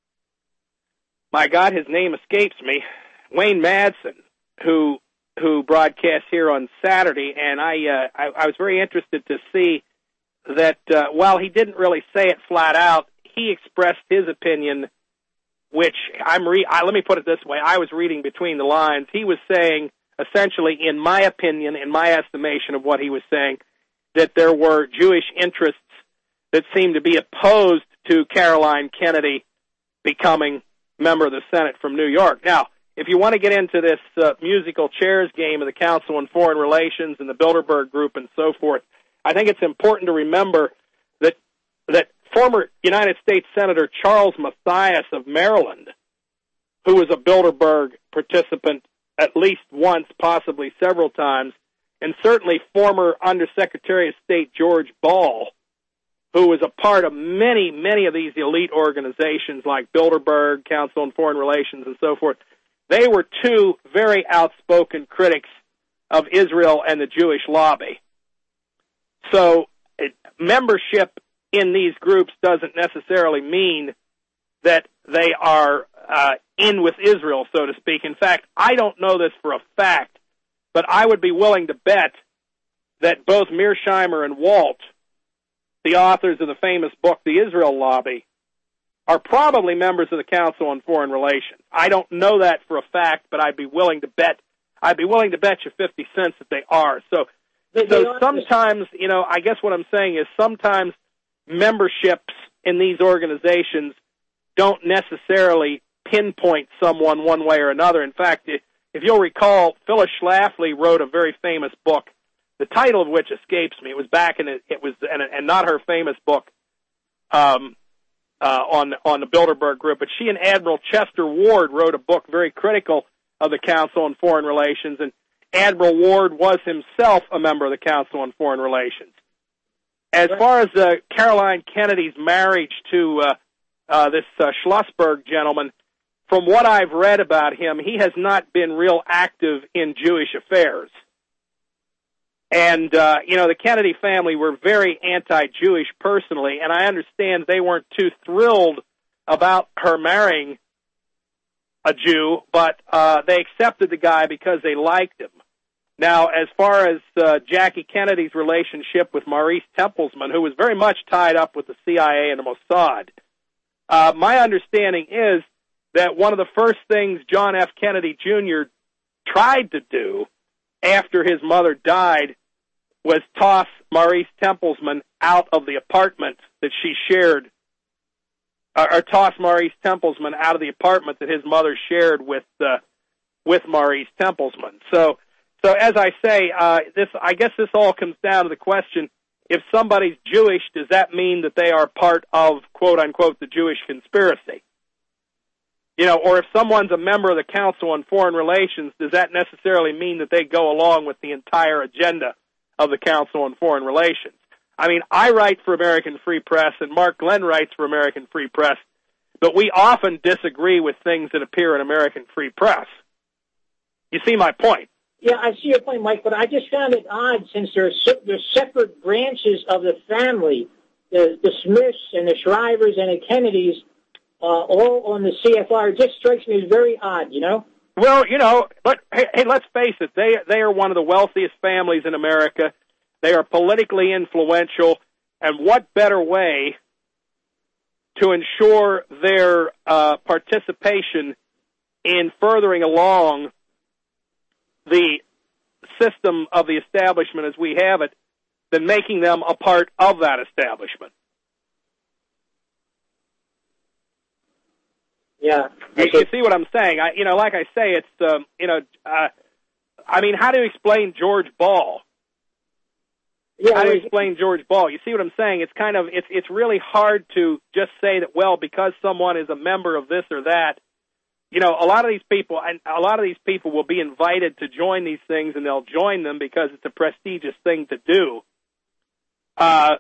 my God, his name escapes me, Wayne Madsen, who broadcast here on Saturday, and I was very interested to see that while he didn't really say it flat out, he expressed his opinion, which let me put it this way, I was reading between the lines. He was saying, essentially, in my opinion, in my estimation of what he was saying, that there were Jewish interests that seemed to be opposed to Caroline Kennedy becoming member of the Senate from New York. Now, if you want to get into this musical chairs game of the Council on Foreign Relations and the Bilderberg Group and so forth, I think it's important to remember that former United States Senator Charles Mathias of Maryland, who was a Bilderberg participant at least once, possibly several times, and certainly former Undersecretary of State George Ball, who was a part of many, many of these elite organizations like Bilderberg, Council on Foreign Relations, and so forth. They were two very outspoken critics of Israel and the Jewish lobby. So membership in these groups doesn't necessarily mean that they are in with Israel, so to speak. In fact, I don't know this for a fact, but I would be willing to bet that both Mearsheimer and Walt, the authors of the famous book, The Israel Lobby, are probably members of the Council on Foreign Relations. I don't know that for a fact, but I'd be willing to bet you 50 cents that they are. So sometimes, I guess what I'm saying is sometimes memberships in these organizations don't necessarily pinpoint someone one way or another. In fact, if you'll recall, Phyllis Schlafly wrote a very famous book, the title of which escapes me. It was and not her famous book on the Bilderberg Group, but she and Admiral Chester Ward wrote a book very critical of the Council on Foreign Relations, and Admiral Ward was himself a member of the Council on Foreign Relations. As far as Caroline Kennedy's marriage to this Schlossberg gentleman, from what I've read about him, he has not been real active in Jewish affairs. And, the Kennedy family were very anti-Jewish personally, and I understand they weren't too thrilled about her marrying a Jew, but they accepted the guy because they liked him. Now, as far as Jackie Kennedy's relationship with Maurice Tempelsman, who was very much tied up with the CIA and the Mossad, my understanding is that one of the first things John F. Kennedy Jr. tried to do after his mother died was toss Maurice Tempelsman out of the apartment that she shared, or toss Maurice Tempelsman out of the apartment that his mother shared with Maurice Tempelsman. So as I say, I guess this all comes down to the question: if somebody's Jewish, does that mean that they are part of, quote unquote, the Jewish conspiracy? Or if someone's a member of the Council on Foreign Relations, does that necessarily mean that they go along with the entire agenda of the Council on Foreign Relations? I mean, I write for American Free Press, and Mark Glenn writes for American Free Press, but we often disagree with things that appear in American Free Press. You see my point? Yeah, I see your point, Mike, but I just found it odd since there's separate branches of the family, the Smiths and the Shrivers and the Kennedys, all on the CFR. It just strikes me as very odd, Well, but hey, let's face it. They are one of the wealthiest families in America. They are politically influential, and what better way to ensure their participation in furthering along the system of the establishment as we have it than making them a part of that establishment? Yeah. You see what I'm saying? Like I say, it's, how do you explain George Ball? Yeah, how do you explain George Ball? You see what I'm saying? It's kind of, it's really hard to just say that, well, because someone is a member of this or that, a lot of these people will be invited to join these things, and they'll join them because it's a prestigious thing to do. My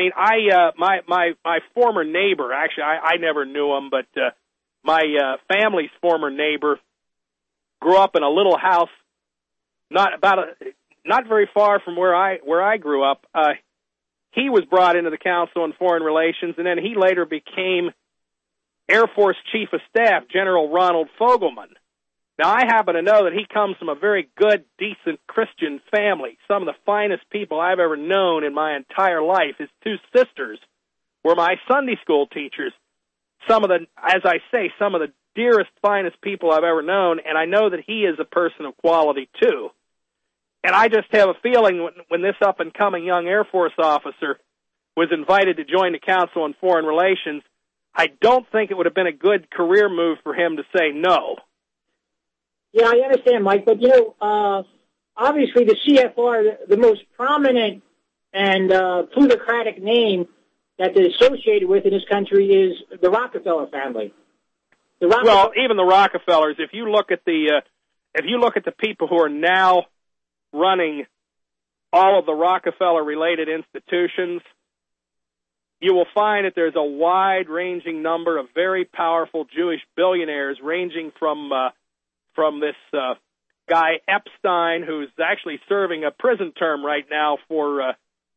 former neighbor, actually, I never knew him, but, my family's former neighbor grew up in a little house not very far from where I grew up. He was brought into the Council on Foreign Relations, and then he later became Air Force Chief of Staff, General Ronald Fogelman. Now, I happen to know that he comes from a very good, decent Christian family, some of the finest people I've ever known in my entire life. His two sisters were my Sunday school teachers. Some of the dearest, finest people I've ever known, and I know that he is a person of quality, too. And I just have a feeling when this up-and-coming young Air Force officer was invited to join the Council on Foreign Relations, I don't think it would have been a good career move for him to say no. Yeah, I understand, Mike, but, obviously the CFR, the most prominent and plutocratic name that they're associated with in this country is the Rockefeller family. Well, even the Rockefellers. If you look at the people who are now running all of the Rockefeller-related institutions, you will find that there's a wide-ranging number of very powerful Jewish billionaires, ranging from this guy Epstein, who's actually serving a prison term right now for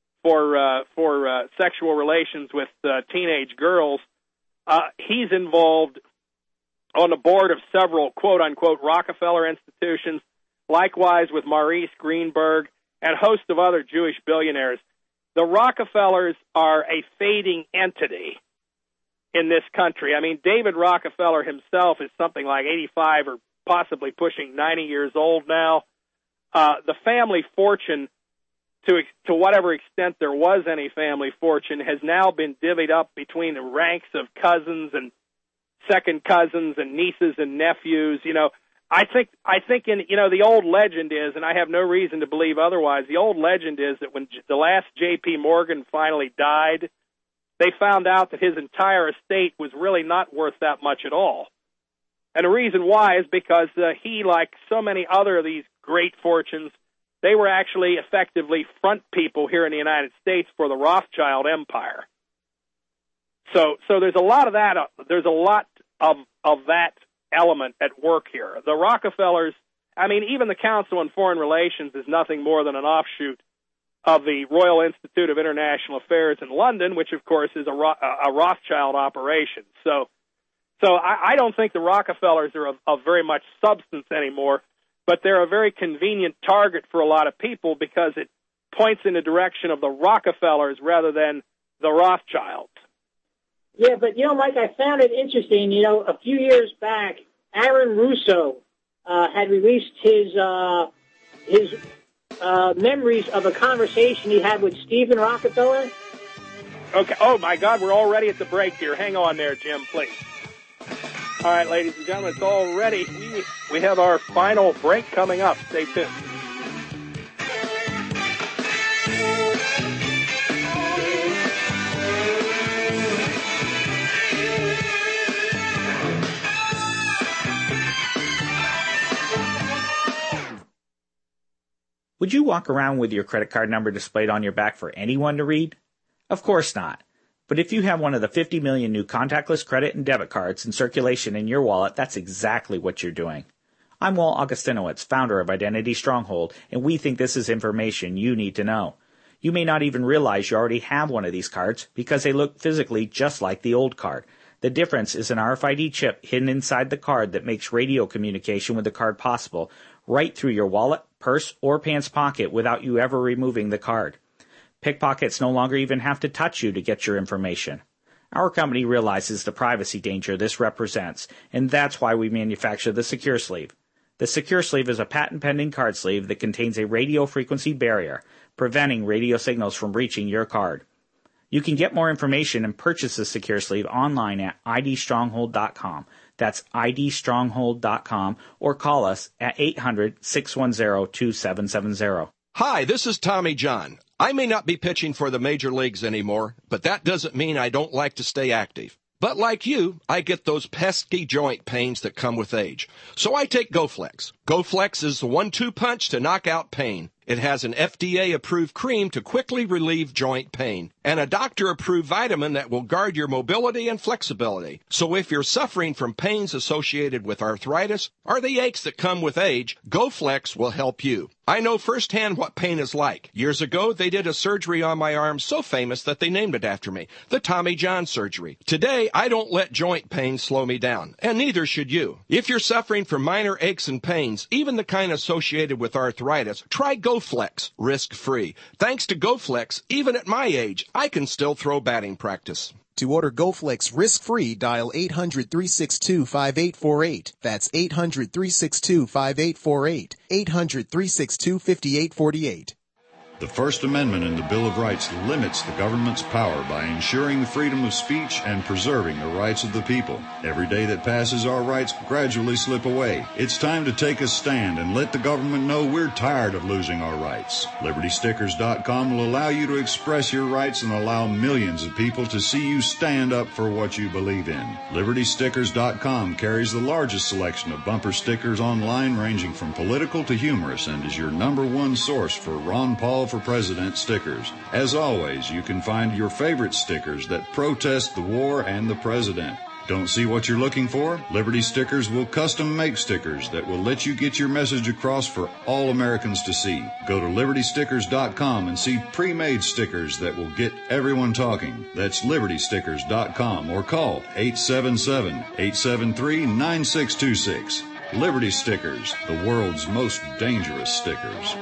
sexual relations with teenage girls. He's involved on the board of several quote-unquote Rockefeller institutions, likewise with Maurice Greenberg and a host of other Jewish billionaires. The Rockefellers are a fading entity in this country. I mean, David Rockefeller himself is something like 85 or possibly pushing 90 years old now. The family fortune, to whatever extent there was any family fortune, has now been divvied up between the ranks of cousins and second cousins and nieces and nephews. I think the old legend is, and I have no reason to believe otherwise, the old legend is that when the last J.P. Morgan finally died, they found out that his entire estate was really not worth that much at all. And the reason why is because he, like so many other of these great fortunes, they were actually effectively front people here in the United States for the Rothschild Empire. So there's a lot of that. There's a lot of that element at work here. The Rockefellers, I mean, even the Council on Foreign Relations is nothing more than an offshoot of the Royal Institute of International Affairs in London, which, of course, is a Rothschild operation. So I don't think the Rockefellers are of very much substance anymore, but they're a very convenient target for a lot of people because it points in the direction of the Rockefellers rather than the Rothschilds. Yeah, but, Mike, I found it interesting. A few years back, Aaron Russo had released his memories of a conversation he had with Stephen Rockefeller. Okay. Oh, my God, we're already at the break here. Hang on there, Jim, please. All right, ladies and gentlemen, it's all ready. We have our final break coming up. Stay tuned. Would you walk around with your credit card number displayed on your back for anyone to read? Of course not. But if you have one of the 50 million new contactless credit and debit cards in circulation in your wallet, that's exactly what you're doing. I'm Walt Augustinowicz, founder of Identity Stronghold, and we think this is information you need to know. You may not even realize you already have one of these cards because they look physically just like the old card. The difference is an RFID chip hidden inside the card that makes radio communication with the card possible right through your wallet, purse, or pants pocket without you ever removing the card. Pickpockets no longer even have to touch you to get your information. Our company realizes the privacy danger this represents, and that's why we manufacture the Secure Sleeve. The Secure Sleeve is a patent-pending card sleeve that contains a radio frequency barrier, preventing radio signals from reaching your card. You can get more information and purchase the Secure Sleeve online at idstronghold.com. That's idstronghold.com, or call us at 800-610-2770. Hi, this is Tommy John. I may not be pitching for the major leagues anymore, but that doesn't mean I don't like to stay active. But like you, I get those pesky joint pains that come with age. So I take GoFlex. GoFlex is the 1-2 punch to knock out pain. It has an FDA-approved cream to quickly relieve joint pain and a doctor-approved vitamin that will guard your mobility and flexibility. So if you're suffering from pains associated with arthritis or the aches that come with age, GoFlex will help you. I know firsthand what pain is like. Years ago, they did a surgery on my arm so famous that they named it after me, the Tommy John surgery. Today, I don't let joint pain slow me down, and neither should you. If you're suffering from minor aches and pains, even the kind associated with arthritis, try GoFlex, risk-free. Thanks to GoFlex, even at my age, I can still throw batting practice. To order GoFlex risk-free, dial 800-362-5848. That's 800-362-5848. 800-362-5848. The First Amendment in the Bill of Rights limits the government's power by ensuring the freedom of speech and preserving the rights of the people. Every day that passes, our rights gradually slip away. It's time to take a stand and let the government know we're tired of losing our rights. LibertyStickers.com will allow you to express your rights and allow millions of people to see you stand up for what you believe in. LibertyStickers.com carries the largest selection of bumper stickers online, ranging from political to humorous, and is your #1 source for Ron Paul for President stickers. As always, you can find your favorite stickers that protest the war and the president. Don't see what you're looking for? Liberty Stickers will custom make stickers that will let you get your message across for all Americans to see. Go to LibertyStickers.com and see pre-made stickers that will get everyone talking. That's LibertyStickers.com, or call 877-873-9626. Liberty Stickers, the world's most dangerous stickers.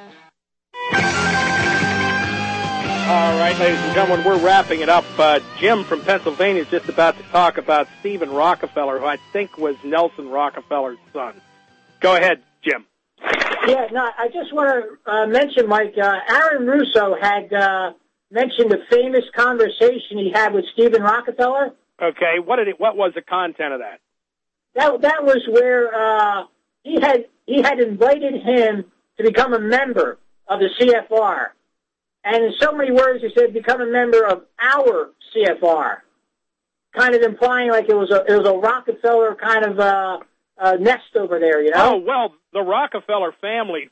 All right, ladies and gentlemen, we're wrapping it up. Jim from Pennsylvania is just about to talk about Stephen Rockefeller, who I think was Nelson Rockefeller's son. Go ahead, Jim. Yeah, no, I just want to mention, Mike, Aaron Russo had mentioned a famous conversation he had with Stephen Rockefeller. Okay, what was the content of that? That was where he had invited him to become a member of the CFR. And in so many words, he said, become a member of our CFR, kind of implying like it was a Rockefeller kind of nest over there, you know? Oh, well, the Rockefeller family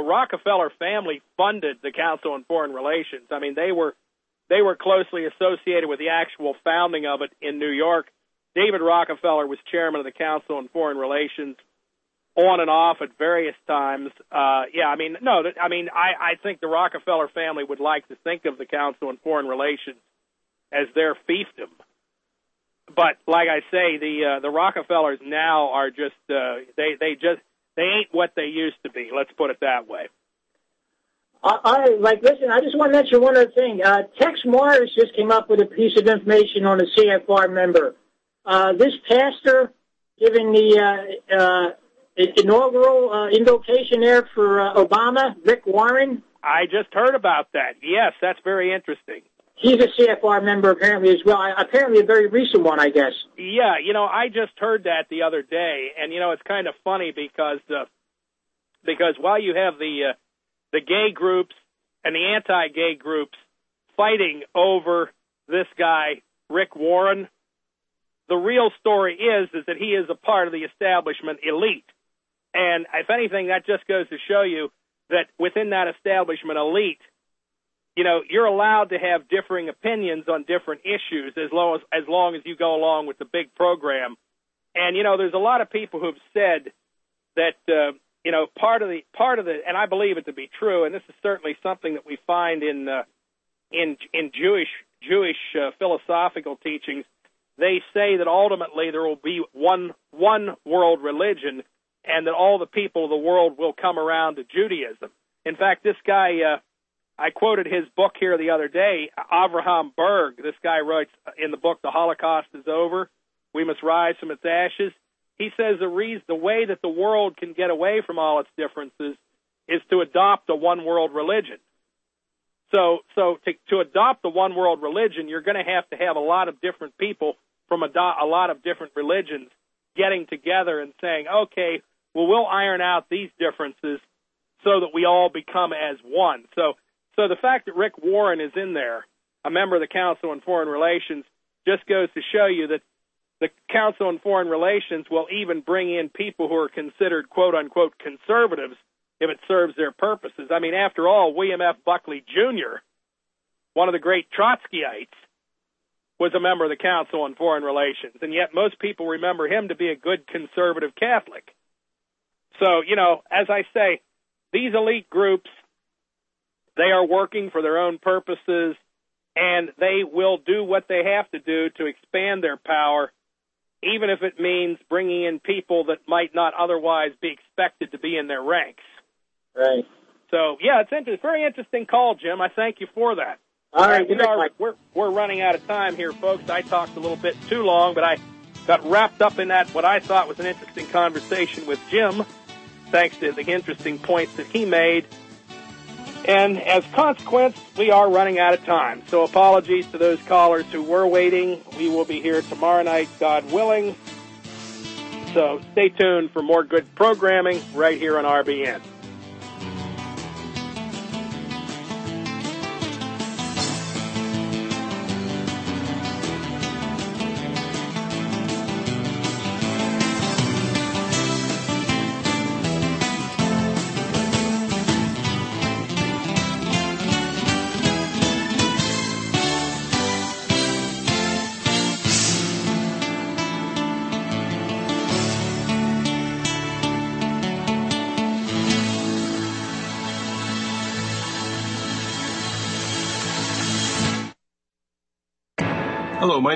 funded the Council on Foreign Relations. I mean, they were closely associated with the actual founding of it in New York. David Rockefeller was chairman of the Council on Foreign Relations on and off at various times. I think the Rockefeller family would like to think of the Council on Foreign Relations as their fiefdom. But like I say, the Rockefellers now are just they ain't what they used to be. Let's put it that way. Listen, I just want to mention one other thing. Tex Morris just came up with a piece of information on a CFR member. This pastor giving the inaugural invocation there for Obama, Rick Warren. I just heard about that. Yes, that's very interesting. He's a CFR member apparently as well. Apparently a very recent one, I guess. Yeah, I just heard that the other day, and it's kind of funny because while you have the gay groups and the anti-gay groups fighting over this guy, Rick Warren, the real story is that he is a part of the establishment elite. And if anything, that just goes to show you that within that establishment elite, you're allowed to have differing opinions on different issues as long as you go along with the big program. And, there's a lot of people who've said that, part of the, and I believe it to be true, and this is certainly something that we find in Jewish philosophical teachings. They say that ultimately there will be one world religion, and that all the people of the world will come around to Judaism. In fact, this guy, I quoted his book here the other day, Avraham Berg. This guy writes in the book, The Holocaust is Over, We Must Rise from Its Ashes. He says the way that the world can get away from all its differences is to adopt a one-world religion. So to adopt the one-world religion, you're going to have a lot of different people from a lot of different religions getting together and saying, okay, well, we'll iron out these differences so that we all become as one. So the fact that Rick Warren is in there, a member of the Council on Foreign Relations, just goes to show you that the Council on Foreign Relations will even bring in people who are considered, quote-unquote, conservatives if it serves their purposes. I mean, after all, William F. Buckley, Jr., one of the great Trotskyites, was a member of the Council on Foreign Relations, and yet most people remember him to be a good conservative Catholic. So, as I say, these elite groups, they are working for their own purposes, and they will do what they have to do to expand their power, even if it means bringing in people that might not otherwise be expected to be in their ranks. Right. So, yeah, it's a very interesting call, Jim. I thank you for that. All right, we're running out of time here, folks. I talked a little bit too long, but I got wrapped up in that, what I thought was an interesting conversation with Jim, thanks to the interesting points that he made. And as a consequence, we are running out of time. So apologies to those callers who were waiting. We will be here tomorrow night, God willing. So stay tuned for more good programming right here on RBN. Hello, my